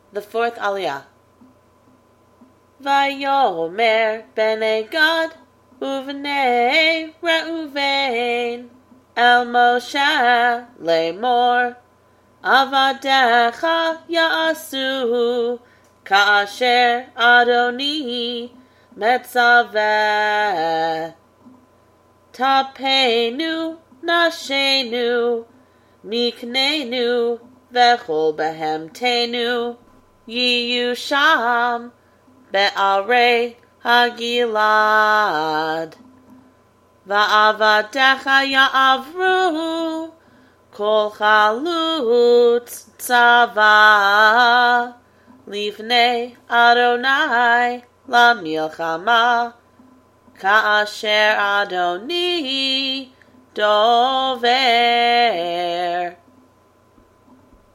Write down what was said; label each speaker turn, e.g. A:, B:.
A: The fourth Aliyah. Vayomer bnei Gad uvnei Reuven El Moshe lemor Avadecha ya'asu Ka'asher Adoni metzaveh Tapenu nashenu miknenu vechol behemtenu Yiyu sham be'arei hagilad Va'avadecha ya'avru Kol chalutz tzava Livnei Adonai lamilchama Ka'asher Adoni dover